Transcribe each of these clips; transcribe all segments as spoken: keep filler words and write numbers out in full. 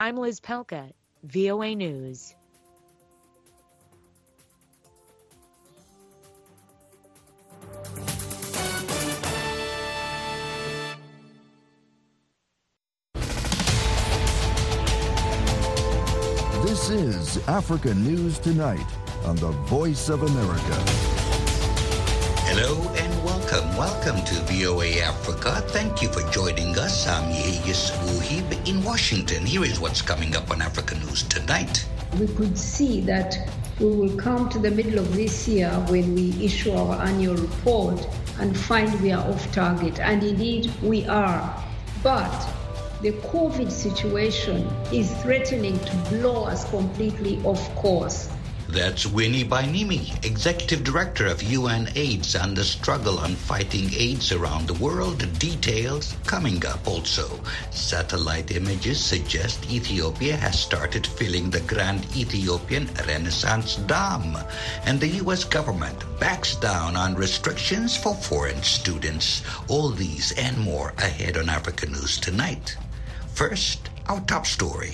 I'm Liz Pelka, V O A News. This is Africa News Tonight on the Voice of America. Hello and welcome. Welcome to V O A Africa. Thank you for joining us. I'm Yehiyas Wuhib in Washington. Here is what's coming up on Africa News Tonight. We could see that we will come to the middle of this year when we issue our annual report and find we are off target. And indeed, we are. But the COVID situation is threatening to blow us completely off course. That's Winnie Bainimi, Executive Director of U N AIDS and the struggle on fighting AIDS around the world. Details coming up also. Satellite images suggest Ethiopia has started filling the Grand Ethiopian Renaissance Dam. And the U S government backs down on restrictions for foreign students. All these and more ahead on Africa News Tonight. First, our top story.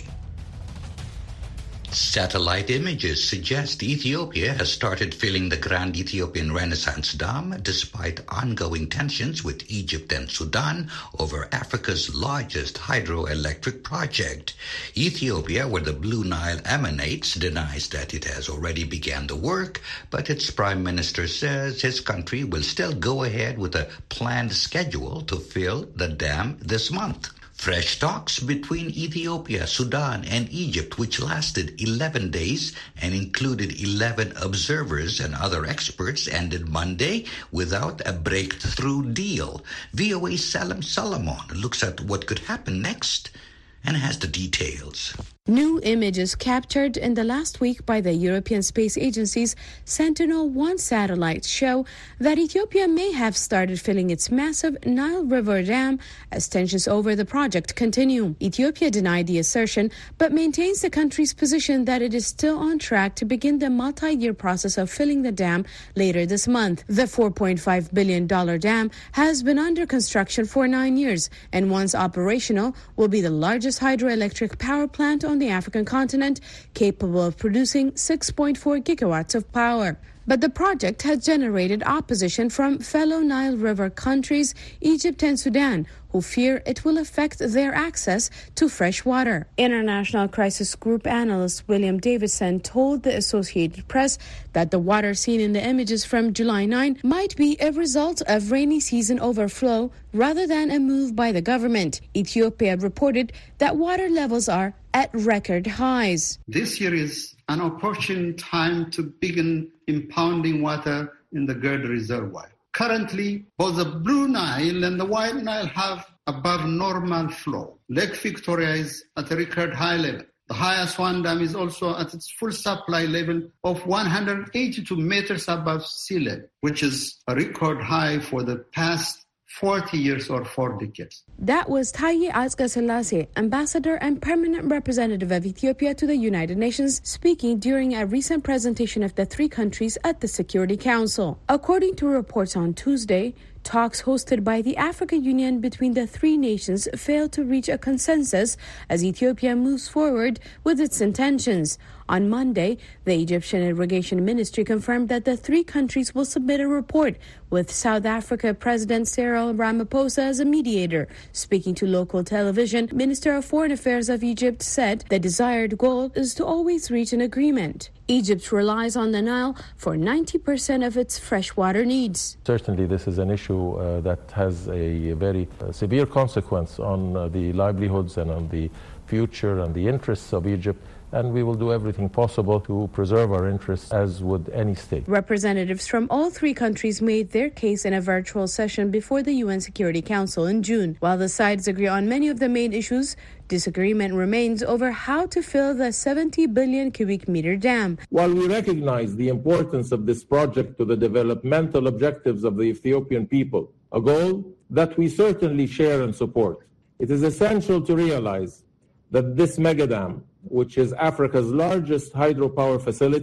Satellite images suggest Ethiopia has started filling the Grand Ethiopian Renaissance Dam despite ongoing tensions with Egypt and Sudan over Africa's largest hydroelectric project. Ethiopia, where the Blue Nile emanates, denies that it has already begun the work, but its prime minister says his country will still go ahead with a planned schedule to fill the dam this month. Fresh talks between Ethiopia, Sudan, and Egypt, which lasted eleven days and included eleven observers and other experts, ended Monday without a breakthrough deal. V O A's Salam Solomon looks at what could happen next and has the details. New images captured in the last week by the European Space Agency's Sentinel one satellite show that Ethiopia may have started filling its massive Nile River Dam as tensions over the project continue. Ethiopia denied the assertion, but maintains the country's position that it is still on track to begin the multi-year process of filling the dam later this month. The four point five billion dollars dam has been under construction for nine years and once operational will be the largest hydroelectric power plant on the African continent, capable of producing six point four gigawatts of power. But the project has generated opposition from fellow Nile River countries, Egypt and Sudan, who fear it will affect their access to fresh water. International Crisis Group analyst William Davidson told the Associated Press that the water seen in the images from July ninth might be a result of rainy season overflow rather than a move by the government. Ethiopia reported that water levels are at record highs. This year is an opportune time to begin impounding water in the Gerd Reservoir. Currently, both the Blue Nile and the White Nile have above normal flow. Lake Victoria is at a record high level. The highest one dam is also at its full supply level of one hundred eighty-two meters above sea level, which is a record high for the past forty years or four decades. That was Taye Asqaselase, ambassador and permanent representative of Ethiopia to the United Nations, speaking during a recent presentation of the three countries at the Security Council. According to reports on Tuesday, talks hosted by the African Union between the three nations failed to reach a consensus as Ethiopia moves forward with its intentions. On Monday, the Egyptian Irrigation Ministry confirmed that the three countries will submit a report, with South Africa President Cyril Ramaphosa as a mediator. Speaking to local television, Minister of Foreign Affairs of Egypt said the desired goal is to always reach an agreement. Egypt relies on the Nile for ninety percent of its freshwater needs. Certainly, this is an issue uh, that has a very uh, severe consequence on uh, the livelihoods and on the future and the interests of Egypt. And we will do everything possible to preserve our interests, as would any state. Representatives from all three countries made their case in a virtual session before the U N Security Council in June. While the sides agree on many of the main issues, disagreement remains over how to fill the seventy billion cubic meter dam. While we recognize the importance of this project to the developmental objectives of the Ethiopian people, a goal that we certainly share and support, it is essential to realize that this megadam, which is Africa's largest hydropower facility,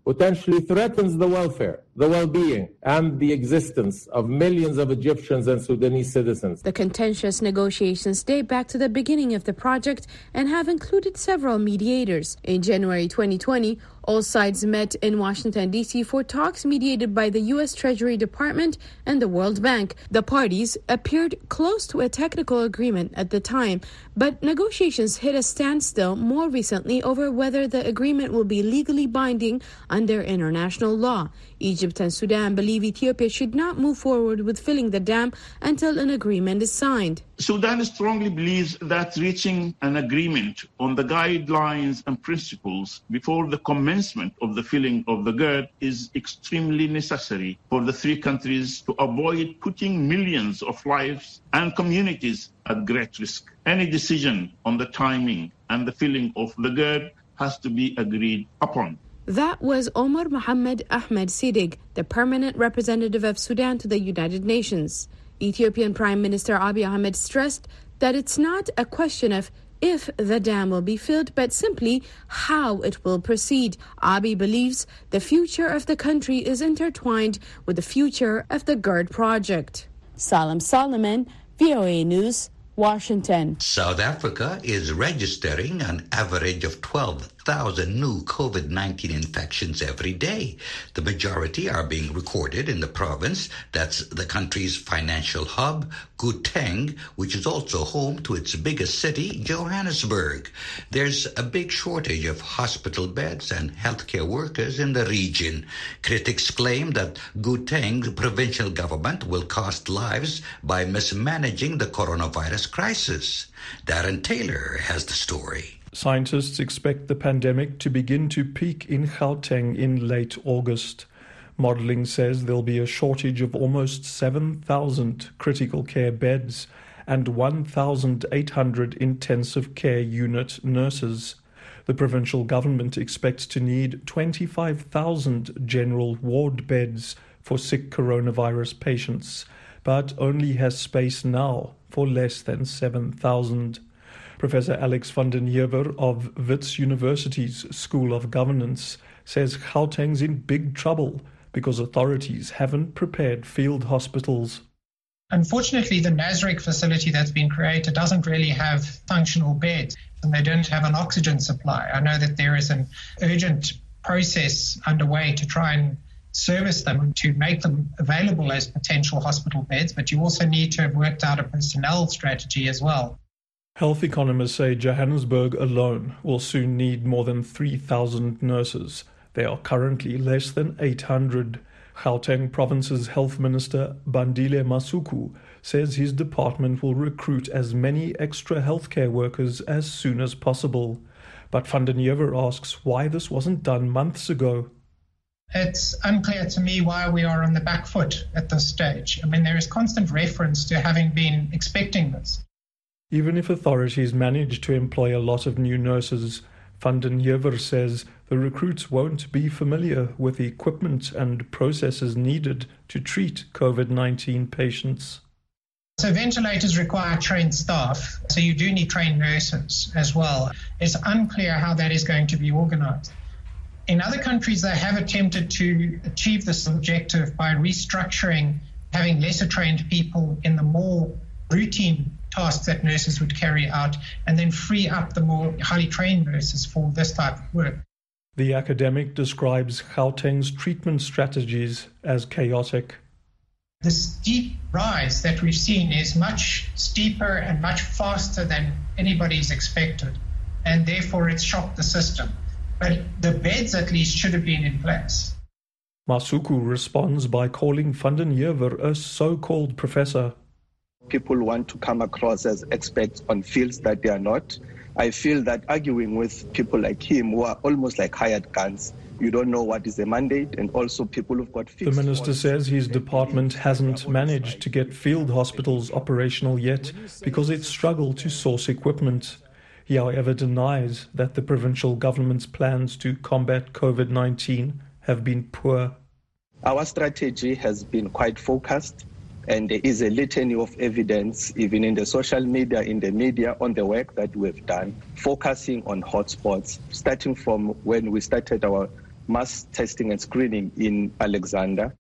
potentially threatens the welfare, the well-being, and the existence of millions of Egyptians and Sudanese citizens. The contentious negotiations date back to the beginning of the project and have included several mediators. In January twenty twenty, all sides met in Washington, D C for talks mediated by the U S Treasury Department and the World Bank. The parties appeared close to a technical agreement at the time, but negotiations hit a standstill more recently over whether the agreement will be legally binding under international law. Egypt and Sudan believe Ethiopia should not move forward with filling the dam until an agreement is signed. Sudan strongly believes that reaching an agreement on the guidelines and principles before the commencement of the filling of the GERD is extremely necessary for the three countries to avoid putting millions of lives and communities at great risk. Any decision on the timing and the filling of the GERD has to be agreed upon. That was Omar Mohammed Ahmed Sidig, the permanent representative of Sudan to the United Nations. Ethiopian Prime Minister Abiy Ahmed stressed that it's not a question of if the dam will be filled, but simply how it will proceed. Abiy believes the future of the country is intertwined with the future of the GERD project. Salam Solomon, V O A News, Washington. South Africa is registering an average of twelve thousand new COVID nineteen infections every day. The majority are being recorded in the province that's the country's financial hub, Gauteng, which is also home to its biggest city, Johannesburg. There's a big shortage of hospital beds and healthcare workers in the region. Critics claim that Gauteng's provincial government will cost lives by mismanaging the coronavirus crisis. Darren Taylor has the story. Scientists expect the pandemic to begin to peak in Gauteng in late August. Modelling says there'll be a shortage of almost seven thousand critical care beds and one thousand eight hundred intensive care unit nurses. The provincial government expects to need twenty-five thousand general ward beds for sick coronavirus patients, but only has space now for less than seven thousand. Professor Alex van den Heever of Wits University's School of Governance says Gauteng's in big trouble because authorities haven't prepared field hospitals. Unfortunately, the Nasrec facility that's been created doesn't really have functional beds, and they don't have an oxygen supply. I know that there is an urgent process underway to try and service them and to make them available as potential hospital beds, but you also need to have worked out a personnel strategy as well. Health economists say Johannesburg alone will soon need more than three thousand nurses. There are currently less than eight hundred. Gauteng Province's Health Minister Bandile Masuku says his department will recruit as many extra healthcare workers as soon as possible. But van den Heever asks why this wasn't done months ago. It's unclear to me why we are on the back foot at this stage. I mean, there is constant reference to having been expecting this. Even if authorities manage to employ a lot of new nurses, van den Heever says the recruits won't be familiar with the equipment and processes needed to treat COVID nineteen patients. So ventilators require trained staff, so you do need trained nurses as well. It's unclear how that is going to be organized. In other countries, they have attempted to achieve this objective by restructuring, having lesser trained people in the more routine tasks that nurses would carry out, and then free up the more highly trained nurses for this type of work. The academic describes Gauteng's treatment strategies as chaotic. The steep rise that we've seen is much steeper and much faster than anybody's expected, and therefore it's shocked the system. But the beds at least should have been in place. Masuku responds by calling van den Heever a so-called professor. People want to come across as experts on fields that they are not. I feel that arguing with people like him who are almost like hired guns, you don't know what is the mandate, and also people who've got fixed... The minister says his department hasn't managed to get field hospitals operational yet because it struggled to source equipment. He, however, denies that the provincial government's plans to combat COVID nineteen have been poor. Our strategy has been quite focused, and there is a litany of evidence, even in the social media, in the media, on the work that we've done, focusing on hotspots, starting from when we started our mass testing and screening in Alexander.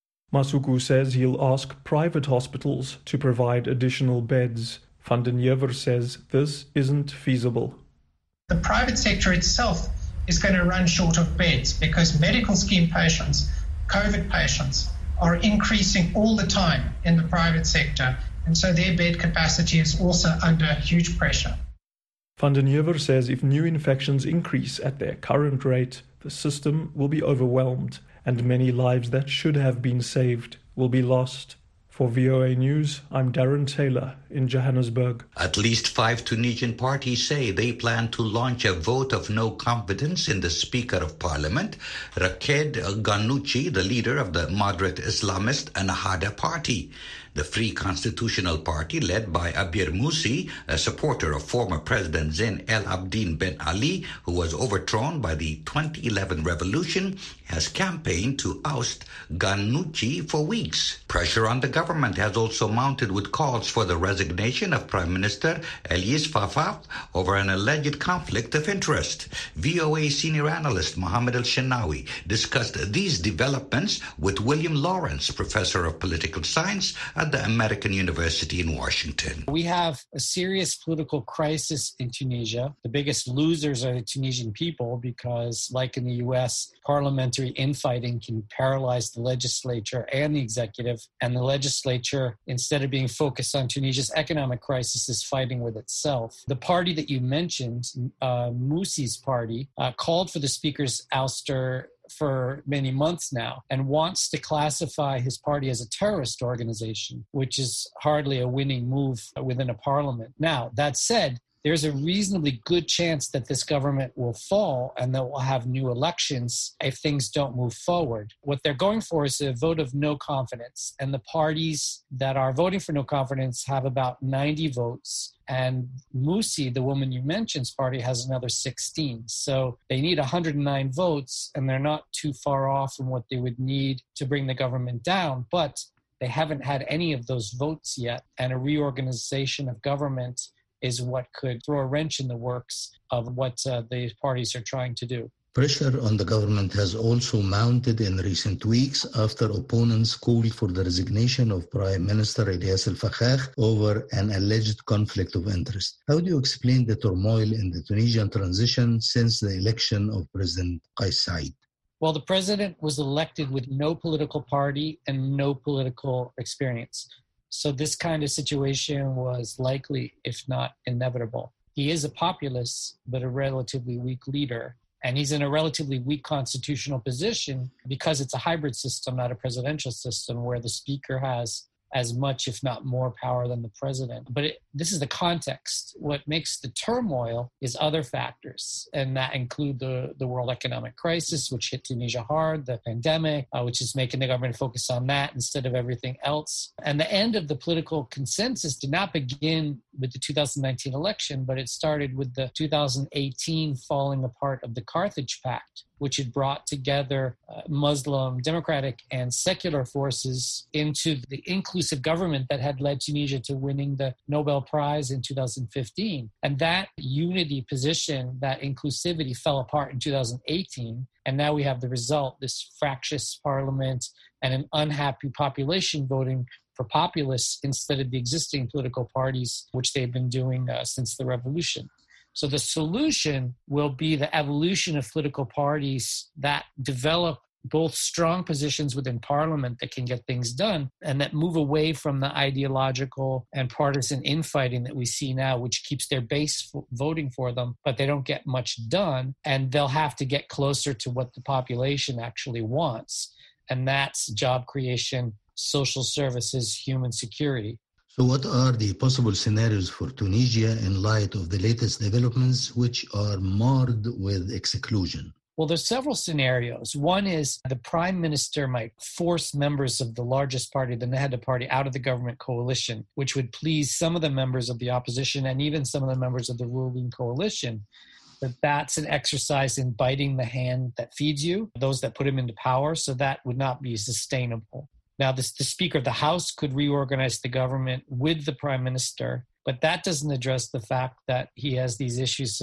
Masuku says he'll ask private hospitals to provide additional beds. Van den Heever says this isn't feasible. The private sector itself is going to run short of beds because medical scheme patients, COVID patients, are increasing all the time in the private sector. And so their bed capacity is also under huge pressure. Van den Heever says if new infections increase at their current rate, the system will be overwhelmed and many lives that should have been saved will be lost. For V O A News, I'm Darren Taylor in Johannesburg. At least five Tunisian parties say they plan to launch a vote of no confidence in the Speaker of Parliament, Raked Ghannouchi, the leader of the moderate Islamist Ennahda party. The Free Constitutional Party, led by Abir Moussi, a supporter of former President Zain El Abidine Ben Ali, who was overthrown by the twenty eleven revolution, has campaigned to oust Ghannouchi for weeks. Pressure on the government has also mounted with calls for the resignation of Prime Minister Elias Fafaf over an alleged conflict of interest. V O A senior analyst Mohammed El-Shenawi discussed these developments with William Lawrence, professor of political science at the American University in Washington. We have a serious political crisis in Tunisia. The biggest losers are the Tunisian people because, like in the U S, parliamentary infighting can paralyze the legislature and the executive. And the legislature, instead of being focused on Tunisia's economic crisis, is fighting with itself. The party that you mentioned, uh, Moussi's party, uh, called for the speaker's ouster for many months now and wants to classify his party as a terrorist organization, which is hardly a winning move within a parliament. Now, that said, there's a reasonably good chance that this government will fall and that we'll have new elections if things don't move forward. What they're going for is a vote of no confidence. And the parties that are voting for no confidence have about ninety votes. And Moussi, the woman you mentioned's party, has another sixteen. So they need one hundred nine votes, and they're not too far off from what they would need to bring the government down. But they haven't had any of those votes yet. And a reorganization of government is what could throw a wrench in the works of what uh, the parties are trying to do. Pressure on the government has also mounted in recent weeks after opponents called for the resignation of Prime Minister Elias El-Fakhar over an alleged conflict of interest. How do you explain the turmoil in the Tunisian transition since the election of President Kais Saied? Well, the president was elected with no political party and no political experience. So this kind of situation was likely, if not inevitable. He is a populist, but a relatively weak leader. And he's in a relatively weak constitutional position because it's a hybrid system, not a presidential system, where the speaker has as much, if not more, power than the president. But it, this is the context. What makes the turmoil is other factors, and that include the, the world economic crisis, which hit Tunisia hard, the pandemic, uh, which is making the government focus on that instead of everything else. And the end of the political consensus did not begin with the two thousand nineteen election, but it started with the two thousand eighteen falling apart of the Carthage Pact, which had brought together uh, Muslim, democratic, and secular forces into the inclusive government that had led Tunisia to winning the Nobel Prize in two thousand fifteen. And that unity position, that inclusivity fell apart in two thousand eighteen. And now we have the result, this fractious parliament and an unhappy population voting for populists instead of the existing political parties, which they've been doing uh, since the revolution. So the solution will be the evolution of political parties that develop both strong positions within parliament that can get things done and that move away from the ideological and partisan infighting that we see now, which keeps their base f- voting for them, but they don't get much done. And they'll have to get closer to what the population actually wants. And that's job creation, social services, human security. So what are the possible scenarios for Tunisia in light of the latest developments, which are marred with exclusion? Well, there's several scenarios. One is the prime minister might force members of the largest party, the Ennahda party, out of the government coalition, which would please some of the members of the opposition and even some of the members of the ruling coalition. But that's an exercise in biting the hand that feeds you, those that put him into power. So that would not be sustainable. Now, this, the Speaker of the House could reorganize the government with the Prime Minister, but that doesn't address the fact that he has these issues of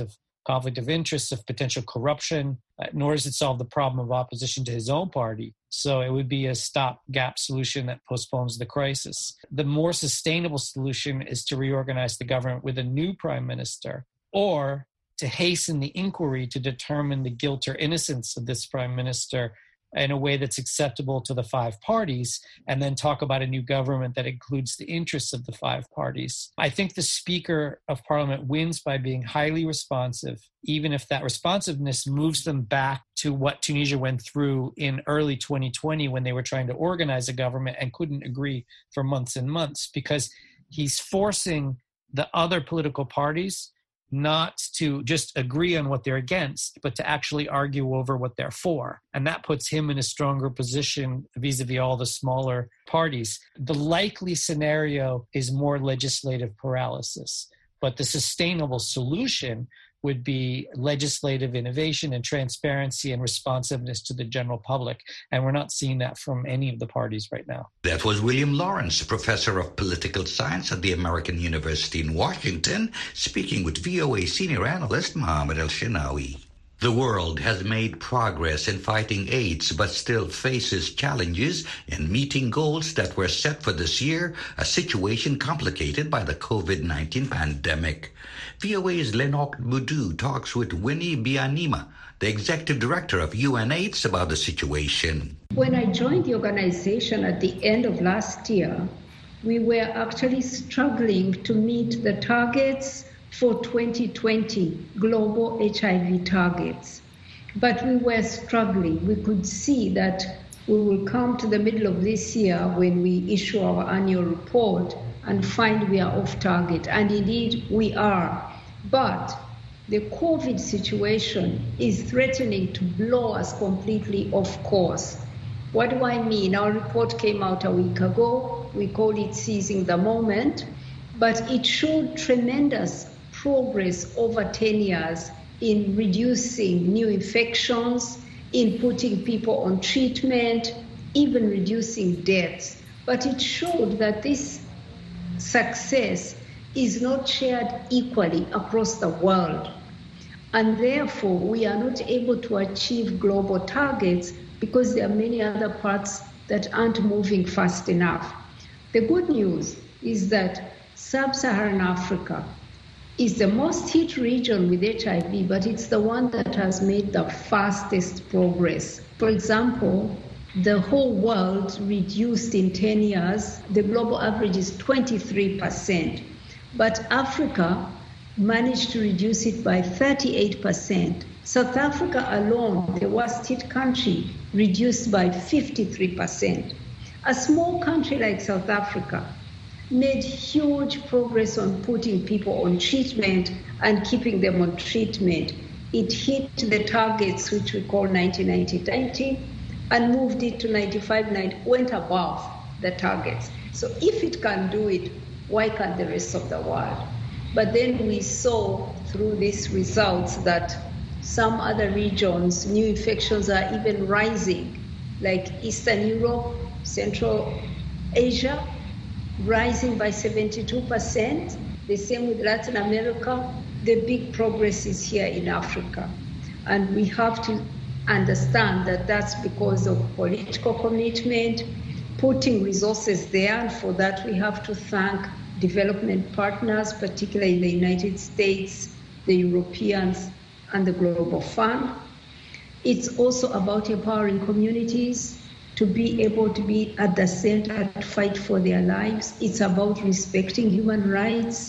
conflict of interest, of potential corruption, uh, nor does it solve the problem of opposition to his own party. So it would be a stopgap solution that postpones the crisis. The more sustainable solution is to reorganize the government with a new prime minister, or to hasten the inquiry to determine the guilt or innocence of this prime minister in a way that's acceptable to the five parties, and then talk about a new government that includes the interests of the five parties. I think the Speaker of Parliament wins by being highly responsive, even if that responsiveness moves them back to what Tunisia went through in early twenty twenty when they were trying to organize a government and couldn't agree for months and months, because he's forcing the other political parties not to just agree on what they're against, but to actually argue over what they're for. And that puts him in a stronger position vis-a-vis all the smaller parties. The likely scenario is more legislative paralysis, but the sustainable solution would be legislative innovation and transparency and responsiveness to the general public. And we're not seeing that from any of the parties right now. That was William Lawrence, professor of political science at the American University in Washington, speaking with V O A senior analyst Mohammed El-Shenawi. The world has made progress in fighting AIDS, but still faces challenges in meeting goals that were set for this year, a situation complicated by the COVID nineteen pandemic. V O A's Lenok Mudu talks with Winnie Bianima, the executive director of U N AIDS, about the situation. When I joined the organization at the end of last year, we were actually struggling to meet the targets for twenty twenty, global H I V targets. But we were struggling. We could see that we will come to the middle of this year when we issue our annual report and find we are off target. And indeed, we are. But the COVID situation is threatening to blow us completely off course. What do I mean? Our report came out a week ago. We call it Seizing the Moment. But it showed tremendous progress over ten years in reducing new infections, in putting people on treatment, even reducing deaths. But it showed that this success is not shared equally across the world. And therefore, we are not able to achieve global targets because there are many other parts that aren't moving fast enough. The good news is that Sub-Saharan Africa is the most hit region with H I V, but it's the one that has made the fastest progress. For example, the whole world reduced in ten years. The global average is twenty-three percent, but Africa managed to reduce it by thirty-eight percent. South Africa alone, the worst hit country, reduced by fifty-three percent. A small country like South Africa made huge progress on putting people on treatment and keeping them on treatment. It hit the targets, which we call ninety ninety ninety, and moved it to ninety-five ninety, went above the targets. So if it can do it, why can't the rest of the world? But then we saw through these results that some other regions, new infections are even rising, like Eastern Europe, Central Asia, rising by seventy-two percent. The same with Latin America. The big progress is here in Africa. And we have to understand that that's because of political commitment, putting resources there. And for that, we have to thank development partners, particularly the United States, the Europeans, and the Global Fund. It's also about empowering communities to be able to be at the center to fight for their lives. It's about respecting human rights.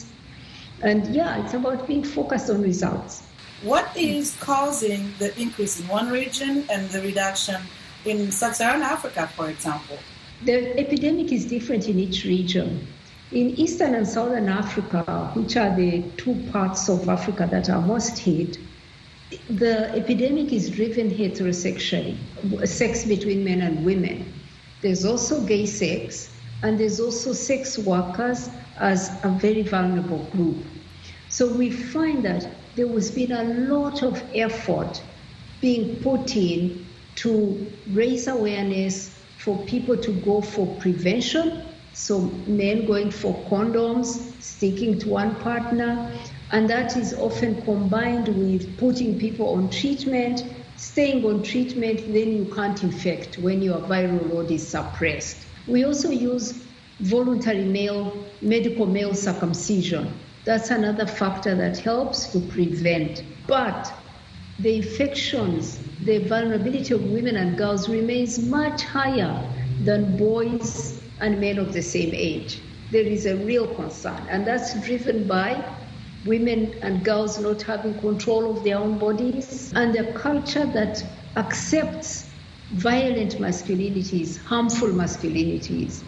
And yeah, it's about being focused on results. What is causing the increase in one region and the reduction in Sub-Saharan Africa, for example? The epidemic is different in each region. In Eastern and Southern Africa, which are the two parts of Africa that are most hit, the epidemic is driven heterosexually, sex between men and women. There's also gay sex, and there's also sex workers as a very vulnerable group. So we find that there has been a lot of effort being put in to raise awareness for people to go for prevention. So men going for condoms, sticking to one partner, And that is often combined with putting people on treatment, staying on treatment, then you can't infect when your viral load is suppressed. We also use voluntary male, medical male circumcision. That's another factor that helps to prevent. But the infections, the vulnerability of women and girls remains much higher than boys and men of the same age. There is a real concern, and that's driven by women and girls not having control of their own bodies and a culture that accepts violent masculinities, harmful masculinities.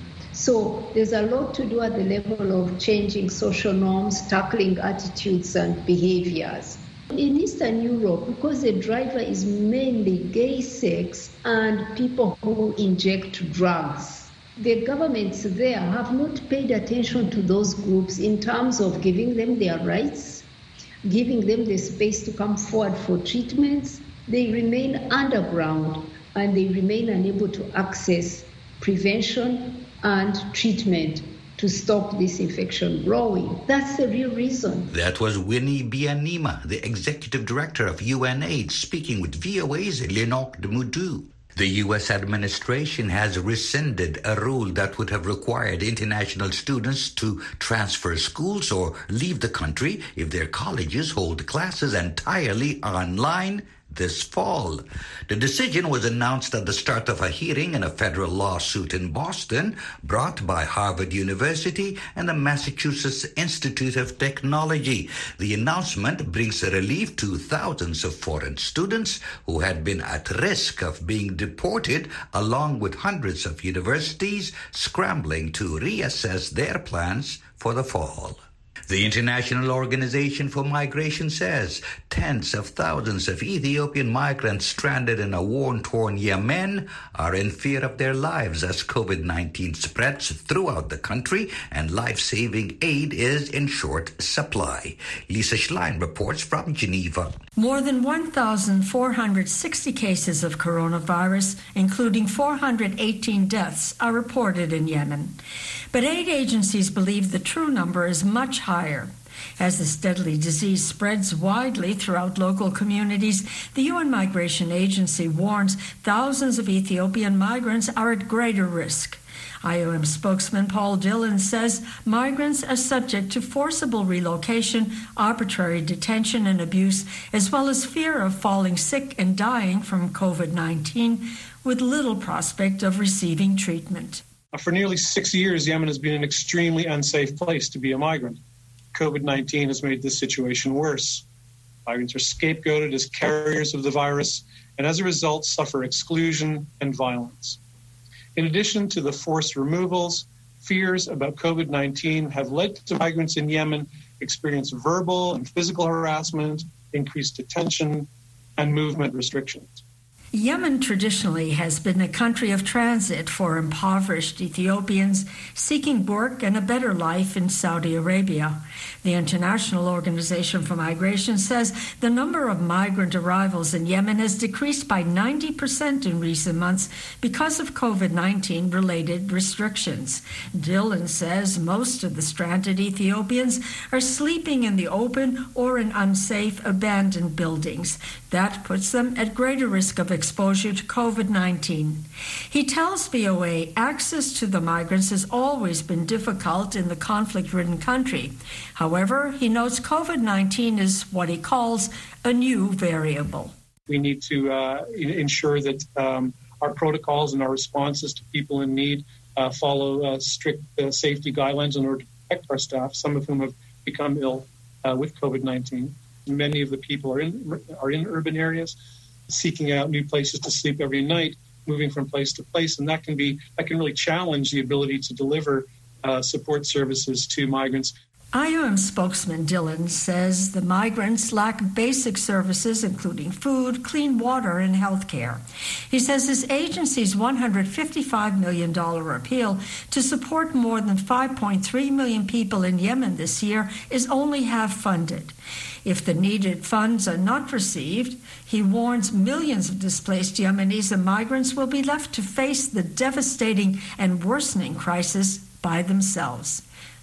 So there's a lot to do at the level of changing social norms, tackling attitudes and behaviors. In Eastern Europe, because the driver is mainly gay sex and people who inject drugs, the governments there have not paid attention to those groups in terms of giving them their rights, giving them the space to come forward for treatments. They remain underground and they remain unable to access prevention and treatment to stop this infection growing. That's the real reason. That was Winnie Byanyima, the executive director of U N AIDS, speaking with V O A's Lenore Demoudou. The U S administration has rescinded a rule that would have required international students to transfer schools or leave the country if their colleges hold classes entirely online this fall. The decision was announced at the start of a hearing in a federal lawsuit in Boston brought by Harvard University and the Massachusetts Institute of Technology. The announcement brings relief to thousands of foreign students who had been at risk of being deported, along with hundreds of universities scrambling to reassess their plans for the fall. The International Organization for Migration says tens of thousands of Ethiopian migrants stranded in a war-torn Yemen are in fear of their lives as COVID nineteen spreads throughout the country and life-saving aid is in short supply. Lisa Schlein reports from Geneva. More than one thousand four hundred sixty cases of coronavirus, including four hundred eighteen deaths, are reported in Yemen. But aid agencies believe the true number is much higher. As this deadly disease spreads widely throughout local communities, the U N Migration Agency warns thousands of Ethiopian migrants are at greater risk. I O M spokesman Paul Dillon says migrants are subject to forcible relocation, arbitrary detention and abuse, as well as fear of falling sick and dying from COVID nineteen, with little prospect of receiving treatment. For nearly six years, Yemen has been an extremely unsafe place to be a migrant. COVID nineteen has made this situation worse. Migrants are scapegoated as carriers of the virus, and as a result, suffer exclusion and violence. In addition to the forced removals, fears about COVID nineteen have led to migrants in Yemen experience verbal and physical harassment, increased detention, and movement restrictions. Yemen traditionally has been a country of transit for impoverished Ethiopians seeking work and a better life in Saudi Arabia. The International Organization for Migration says the number of migrant arrivals in Yemen has decreased by ninety percent in recent months because of COVID nineteen related restrictions. Dillon says most of the stranded Ethiopians are sleeping in the open or in unsafe abandoned buildings. That puts them at greater risk of exposure to COVID nineteen. He tells V O A access to the migrants has always been difficult in the conflict-ridden country. However, he notes COVID nineteen is what he calls a new variable. We need to uh, ensure that um, our protocols and our responses to people in need uh, follow uh, strict uh, safety guidelines in order to protect our staff, some of whom have become ill uh, with COVID nineteen. Many of the people are in are in urban areas, seeking out new places to sleep every night, moving from place to place, and that can be that can really challenge the ability to deliver uh, support services to migrants. I O M spokesman Dillon says the migrants lack basic services, including food, clean water, and health care. He says his agency's one hundred fifty-five million dollars appeal to support more than five point three million people in Yemen this year is only half funded. If the needed funds are not received, he warns millions of displaced Yemenis and migrants will be left to face the devastating and worsening crisis by themselves.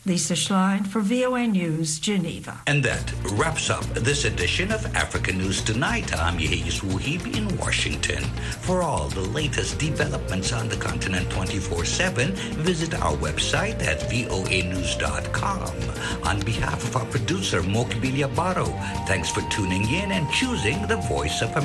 Lisa Schlein for V O A News, Geneva. And that wraps up this edition of Africa News Tonight. I'm Yehis Wuhibi in Washington. For all the latest developments on the continent twenty-four seven, visit our website at V O A news dot com. On behalf of our producer, Mokbili Abaro, thanks for tuning in and choosing the Voice of America.